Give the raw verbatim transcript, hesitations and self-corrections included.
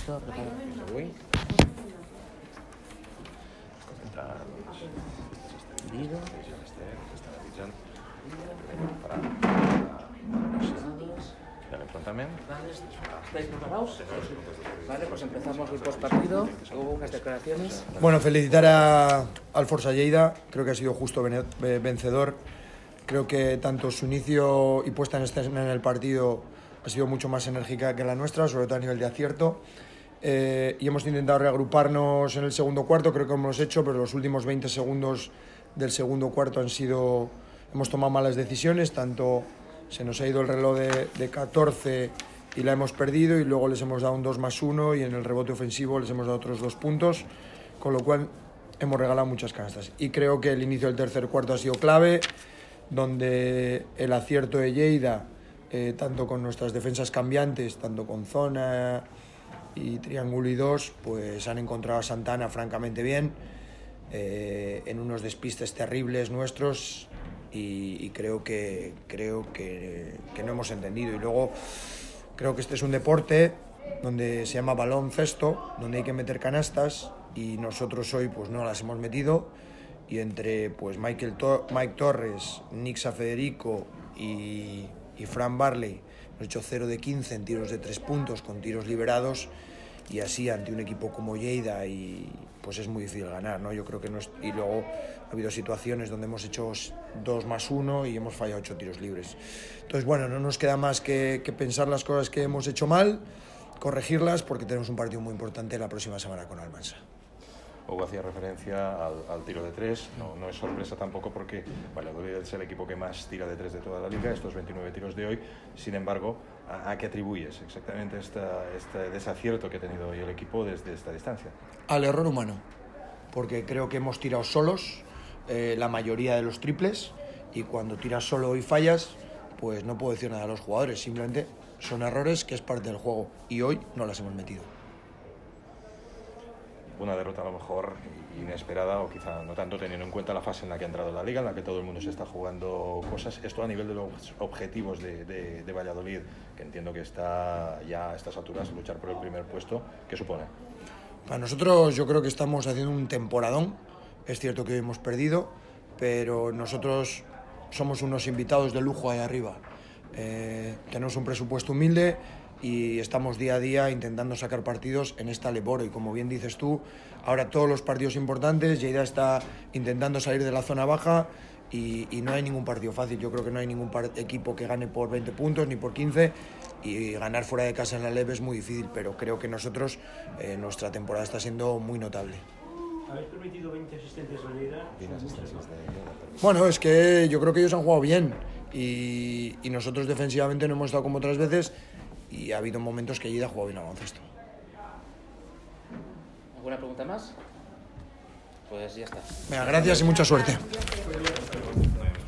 Listo, preparo. Uy. Vídeo. Del enfrentamiento. ¿Estáis preparados? Vale, pues empezamos el postpartido. Hubo unas declaraciones. Bueno, felicitar a, al Força Lleida. Creo que ha sido justo vencedor. Creo que tanto su inicio y puesta en escena en el partido ha sido mucho más enérgica que la nuestra, sobre todo a nivel de acierto. Eh, y hemos intentado reagruparnos en el segundo cuarto, creo que hemos hecho, pero los últimos veinte segundos del segundo cuarto han sido... Hemos tomado malas decisiones, tanto se nos ha ido el reloj de, de catorce y la hemos perdido, y luego les hemos dado un dos más uno y en el rebote ofensivo les hemos dado otros dos puntos, con lo cual hemos regalado muchas canastas. Y creo que el inicio del tercer cuarto ha sido clave, donde el acierto de Lleida, eh, tanto con nuestras defensas cambiantes, tanto con zona y triángulo y dos, pues han encontrado a Santana francamente bien, eh, en unos despistes terribles nuestros, y, y creo que creo que, que no hemos entendido. Y luego creo que este es un deporte donde se llama baloncesto, donde hay que meter canastas, y nosotros hoy pues no las hemos metido, y entre pues Michael to Mike Torres, Nixa Federico y, y Fran Barley hemos hecho cero de quince en tiros de tres puntos con tiros liberados, y así ante un equipo como Lleida y pues es muy difícil ganar, ¿no? Yo creo que no es... Y luego ha habido situaciones donde hemos hecho dos más uno y hemos fallado ocho tiros libres. Entonces, bueno, no nos queda más que, que pensar las cosas que hemos hecho mal, corregirlas, porque tenemos un partido muy importante la próxima semana con Almansa. Hugo hacía referencia al, al tiro de tres, no, no es sorpresa tampoco porque Valladolid es el equipo que más tira de tres de toda la liga, estos veintinueve tiros de hoy. Sin embargo, ¿a, a qué atribuyes exactamente esta, este desacierto que ha tenido hoy el equipo desde esta distancia? Al error humano, porque creo que hemos tirado solos eh, la mayoría de los triples, y cuando tiras solo y fallas, pues no puedo decir nada a los jugadores, simplemente son errores que es parte del juego, y hoy no las hemos metido. Una derrota a lo mejor inesperada, o quizá no tanto teniendo en cuenta la fase en la que ha entrado la liga, en la que todo el mundo se está jugando cosas. Esto a nivel de los objetivos de, de, de Valladolid, que entiendo que está ya a estas alturas luchar por el primer puesto, ¿qué supone? Para nosotros yo creo que estamos haciendo un temporadón. Es cierto que hemos perdido, pero nosotros somos unos invitados de lujo ahí arriba. Eh, tenemos un presupuesto humilde y estamos día a día intentando sacar partidos en esta Leboro, y como bien dices tú, ahora todos los partidos importantes, Lleida está intentando salir de la zona baja, y, y no hay ningún partido fácil. Yo creo que no hay ningún equipo que gane por veinte puntos ni por quince, y ganar fuera de casa en la Leve es muy difícil, pero creo que nosotros, eh, nuestra temporada está siendo muy notable. ¿Habéis permitido veinte asistencias a Lleida? Bueno, es que yo creo que ellos han jugado bien, y, y nosotros defensivamente no hemos estado como otras veces, y ha habido momentos que Lleida ha jugado bien al baloncesto. ¿Alguna pregunta más? Pues ya está. Venga, gracias y mucha suerte.